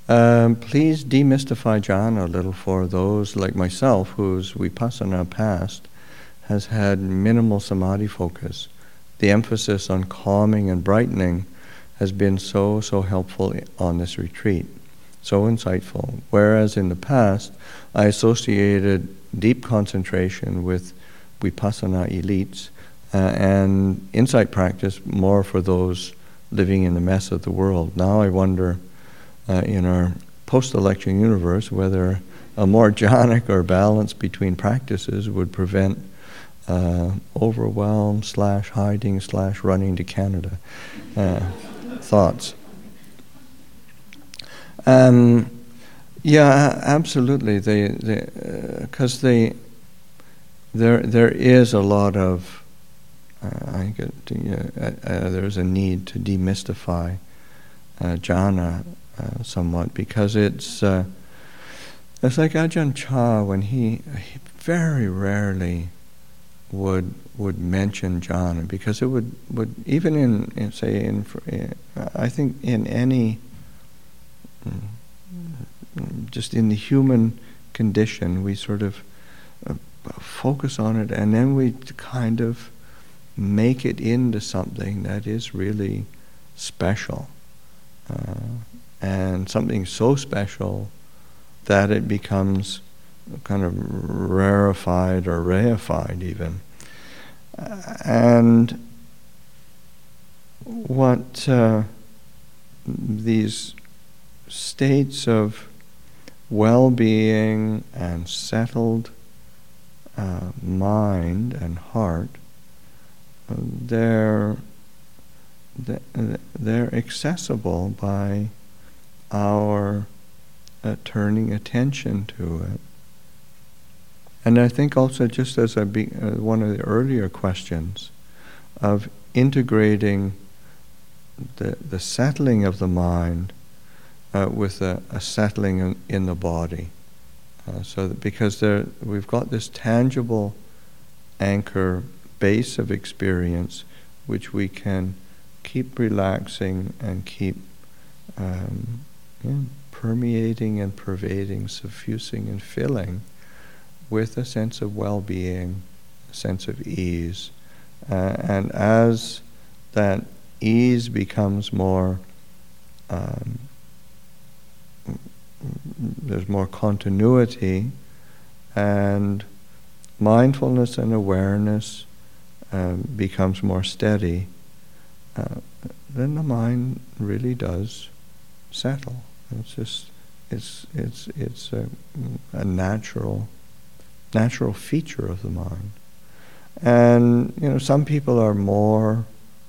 Please demystify jhana a little for those like myself whose vipassana past has had minimal samadhi focus. The emphasis on calming and brightening has been so helpful on this retreat, so insightful. Whereas in the past, I associated deep concentration with vipassana elites and insight practice more for those living in the mess of the world. Now I wonder, in our post-election universe, whether a more jhanic or balance between practices would prevent overwhelm / hiding / running to Canada thoughts. Yeah, absolutely. Because there is a lot of there's a need to demystify jhana somewhat, because it's like Ajahn Chah, when he very rarely would mention jhana, because it would even in I think in any just in the human condition, we sort of focus on it, and then we kind of make it into something that is really special, and something so special that it becomes kind of rarefied or reified even. And what these states of well-being and settled mind and heart, they're accessible by our turning attention to it. And I think also, just as one of the earlier questions, of integrating the settling of the mind with a settling in the body. So that because we've got this tangible anchor base of experience which we can keep relaxing and keep permeating and pervading, suffusing and filling with a sense of well-being, a sense of ease. And as that ease becomes more, there's more continuity, and mindfulness and awareness becomes more steady, then the mind really does settle. It's a natural feature of the mind. And some people are more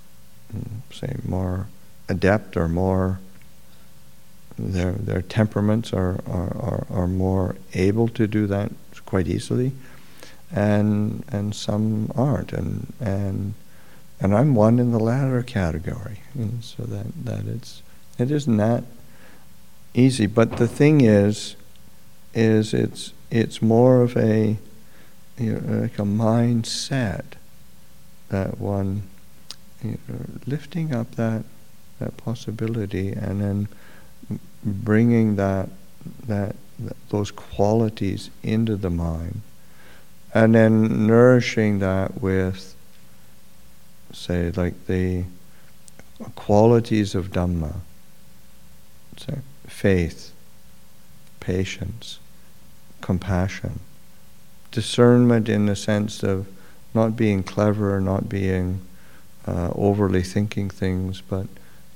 adept, or more their temperaments are more able to do that quite easily, and some aren't, and I'm one in the latter category. So that it isn't that easy. But the thing is it's more of a like a mindset that one lifting up that possibility, and then bringing those qualities into the mind, and then nourishing that with, say, like the qualities of Dhamma, say faith, patience, compassion, discernment in the sense of not being clever, not being overly thinking things, but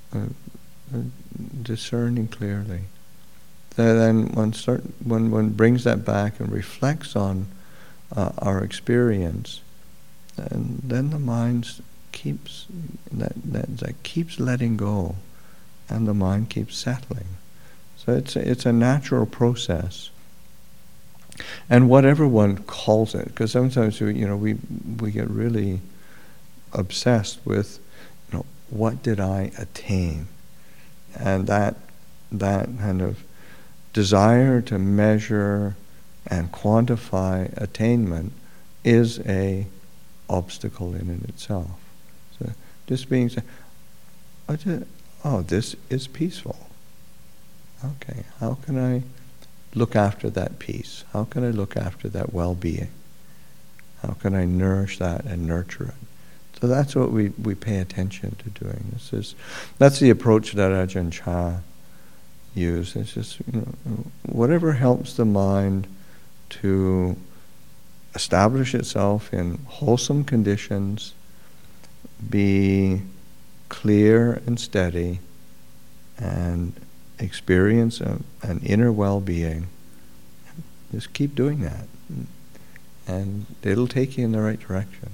discerning clearly. Then when one brings that back and reflects on our experience, and then the mind keeps that keeps letting go, and the mind keeps settling. So it's a natural process. And whatever one calls it, because sometimes we get really obsessed with, what did I attain? And that kind of desire to measure and quantify attainment is a obstacle in it itself. So just being, this is peaceful. Okay, how can I look after that peace? How can I look after that well-being? How can I nourish that and nurture it? So that's what we pay attention to doing. That's the approach that Ajahn Chah used. It's just, whatever helps the mind to establish itself in wholesome conditions, be clear and steady, and experience an inner well-being. Just keep doing that, and it'll take you in the right direction.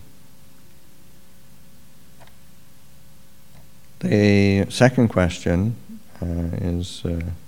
The second question is